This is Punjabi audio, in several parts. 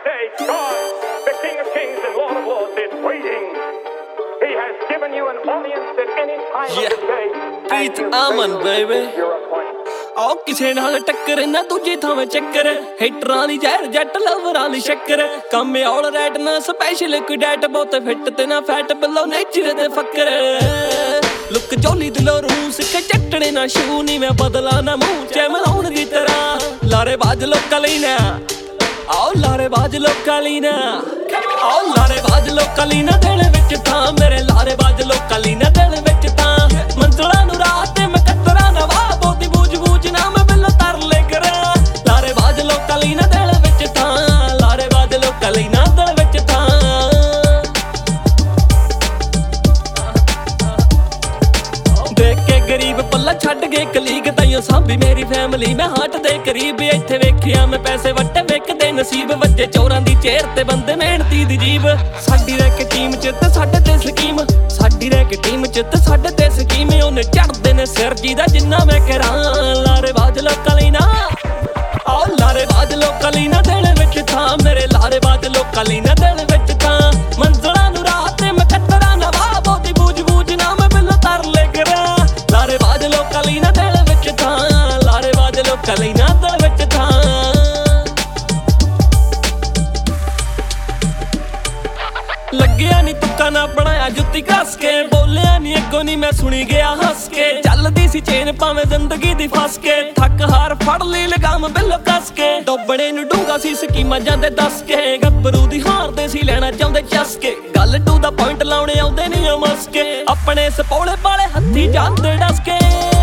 day, God, the King of Kings and Lord of Lords, is waiting. He has given you an audience at any time of the day. Pete Amon, baby. ਆਓ ਕਿਸੇ ਨਾਲ ਟੱਕਰ ਨਾ ਦੂਜੀ ਥਾਵੇਂ ਚੱਕਰ ਹੀਟਰਾਂ ਦੀ ਜ਼ਹਿਰ ਜੱਟ ਲਵਰਾਂ ਦੀ ਸ਼ੱਕਰ ਕੰਮ ਆਲ ਰੈਟ ਨਾ ਸਪੈਸ਼ਲ ਕੋਈ ਡੈਟ ਬਹੁਤ ਫਿੱਟ ਤੇ ਨਾ ਫੈਟ ਬਿਲੋ ਨੇਚਰ ਦੇ ਫੱਕਰ ਲੁੱਕ ਜੋਲੀ ਦਿਲੋਂ ਰੂਸ ਕੇ ਚੱਟਣੇ ਨਾ ਸ਼ੂ ਨਹੀਂ ਮੈਂ ਬਦਲਾ ਨਾ ਮੂੰਹ ਚ ਮਲਾਉਣ ਦੀ ਤਰ੍ਹਾਂ ਲਾਰੇ ਬਾਜ ਲੋਕਾਂ ਲਈ ਨਾ ਆਓ ਲਾਰੇ ਬਾਜ ਲੋਕਾਂ ਲਈ ਨਾ ਆਓ ਲਾਰੇ ਬਾਜ ਲੋਕਾਂ ਲਈ ਨਾ ਦਿਲ ਵਿੱਚ ਥਾਂ ਮੇਰੇ ਲਾਰੇ ਬਾਜ ਲੋਕਾਂ ਲਈ ਨਾ ਦਿਲ ਵਿੱਚ ਥਾਂ ਮੰਜ਼ਲਾਂ ਨੂੰ ਰਾਤ ਤੇ ਮੈਂ ਕਤਰਾ ਨਾ ਵਾਹ ਬੋਦੀ ਬੂਝ ਬੂਝ ਨਾ ਮੈਂ ਬਿੱਲ ਤਰਲੇ ਕਰਾਂ ਲਾਰੇ ਬਾਜ ਲੋਕਾਂ ਲਈ ਨਾ ਦਿਲ ਵਿੱਚ ਥਾਂ ਲਾਰੇ ਬਾਜ ਲੋਕਾਂ ਲਈ ਨਾ ਦਿਲ ਵਿੱਚ ਥਾਂ ਦੇਖ ਕੇ ਗਰੀਬ ਪੱਲਾ ਛੱਡ ਕੇ ਕਲੀਗ ਤਾਈਓ ਸਾਂਭੀ ਮੇਰੀ ਫੈਮਿਲੀ ਮੈਂ ਹਾਰਟ ਦੇ ਕਰੀਬ ਇੱਥੇ ਵੇਖਿਆ ਮੈਂ ਪੈਸੇ ਵੱਟੇ ਵੇਖਦੇ ਨਸੀਬ ਵੱਜੇ ਚੋਰਾਂ ਦੀ ਚੇਰ ਤੇ ਬੰਦੇ ਮਿਹਨਤੀ ਦੀ ਜੀਬ ਸਾਡੀ ਰਹਿ ਕੇ ਟੀਮ ਚ ਤੇ ਸਾਡੇ ਤੇ ਸਕੀਮ ਸਾਡੀ ਰਹਿ ਕੇ ਟੀਮ ਚ ਤੇ ਸਾਡੇ ਤੇ ਸਕੀਮ ਉਹਨੇ ਚੜਦੇ ਨੇ ਸਿਰ ਜੀ ਦਾ ਜਿੰਨਾ ਮੈਂ ਕਰਾਂ ਲਾਰੇ ਬਾਜ ਲੋਕਾਂ ਲਈ ਨਾ ਆਓ ਲਾਰੇ ਬਾਜ ਲੋਕਾਂ ਲਈ ਨਾ ਦਿਲ ਵਿੱਚ ਥਾਂ ਮੇਰੇ ਲਾਰੇ ਬਾਜ ਲੋਕਾਂ ਲਈ ਨਾ ਦਿਲ ਵਿੱਚ ਥਾਂ ਮੰਜ਼ਲਾਂ ਨੂੰ ਰਾਹ ਤੇ ਮੈਂ ਕਤਰਾ ਨਾ ਵਾਹ ਬੋਦੀ ਬੂਝ ਬੂਝ ਨਾ ਮੈਂ ਬਿੱਲ ਤਰਲੇ ਕਰਾਂ ਲਾਰੇ ਬਾਜ ਲੋਕਾਂ ਲਈ ਨਾ ਦਿਲ ਵਿੱਚ ਥਾਂ ਲਾਰੇ ਬਾਜ ਲੋਕਾਂ ਲਈ ਨਾ ਦਿਲ ਵਿੱਚ ਥਾਂ ਲੱਗਿਆ ਨੀ ਤੁੱਕਾ ਨਾ ਬਣਾਇਆ ਜੁੱਤੀ ਕੱਸ ਕੇ ਬੋਲਿਆ ਨੀ ਅੱਗੋਂ ਨੀ ਮੈਂ ਸੁਣੀ ਗਿਆ ਹੱਸ ਕੇ ਚੱਲਦੀ ਸੀ ਚੇਨ ਭਾਵੇਂ ਜ਼ਿੰਦਗੀ ਦੀ ਫਸ ਕੇ ਥੱਕ ਹਾਰ ਫੜ ਲਈ ਲਗਾਮ ਬਿੱਲੋ ਕੱਸ ਕੇ ਡੋਬੜੇ ਨੂੰ ਡੂੰਗਾ ਸੀ ਸਕੀਮਾਂ ਜਾਂਦੇ ਦੱਸ ਕੇ ਗੱਭਰੂ ਦੀ ਹਾਰਦੇ ਸੀ ਲੈਣਾ ਚਾਹੁੰਦੇ ਚੱਸ ਕੇ ਗੱਲ ਟੂ ਦਾ ਪੁਆਇੰਟ ਲਾਉਣੇ ਆਉਂਦੇ ਨੀ ਮਸ ਕੇ ਆਪਣੇ ਸਪੋਲੇ ਪਾਲੇ ਹੱਥੀ ਜਾਂਦੇ ਡਸ ਕੇ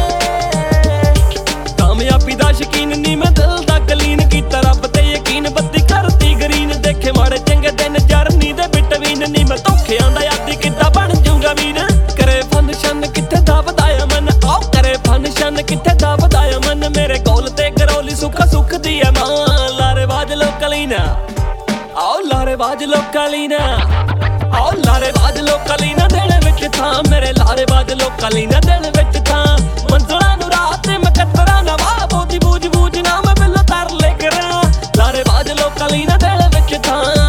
ਕਾਮਯਾਬੀ ਦਾ ਸ਼ਕੀਨ ਨੀ ਮੈਂ ਦਿਲ ਦਾ ਕਲੀਨ ਕੀਤਾ ਰੱਬ ਤੇ ਯਕੀਨ ਬੱਤੀ ਕਰਤੀ ਗਰੀਨ ਦੇਖੇ ਮਾੜੇ ਚੰਗੇ ਦਿਨ ਜਰਨੀ ਦੇ ਬਿਟਵੀਨ ਨੀ ਮੈਂ ਧੋਖਿਆਂ ਦਾ ਯਾਦੀ ਕਿੱਦਾਂ ਬਣ ਜਾਊਗਾ ਵੀਨ ਕਰੇ ਫੰਕਸ਼ਨ ਕਿੱਥੇ ਦਬਦਾ ਆ ਮਨ ਆਓ ਕਰੇ ਫੰਕਸ਼ਨ ਕਿੱਥੇ ਦਬਦਾ ਆ ਮਨ ਮੇਰੇ ਕੋਲ ਤੇ ਕਰੋਲੀ ਸੁੱਖ ਸੁੱਖ ਦੀ ਆ ਮਾਂ ਲਾਰੇ ਬਾਜ ਲੋਕਾਂ ਲਈ ਨਾ ਆਓ ਲਾਰੇ ਬਾਜ ਲੋਕਾਂ ਲਈ ਨਾ ਆਓ ਲਾਰੇ ਬਾਜ ਲੋਕਾਂ ਲਈ ਨਾ ਦਿਲ ਵਿੱਚ ਥਾਂ ਮੇਰੇ ਲਾਰੇ ਬਾਜ ਲੋਕਾਂ ਲਈ ਨਾ ਦਿਲ ਵਿੱਚ ਥਾਂ ਮੰਜ਼ਲਾਂ ਨੂੰ ਰਾਹ ਤੇ ਮੈਂ ਕਤਰਾ ਨਾ ਵਾਹ ਬੋਦੀ ਬੂਝ ਬੂਝ ਨਾ ਮੈਂ ਬਿੱਲ ਤਰਲੇ ਕਰਾਂ ਲਾਰੇ ਬਾਜ ਲੋਕਾਂ ਲਈ ਨਾ ਦਿਲ ਵਿੱਚ ਥਾਂ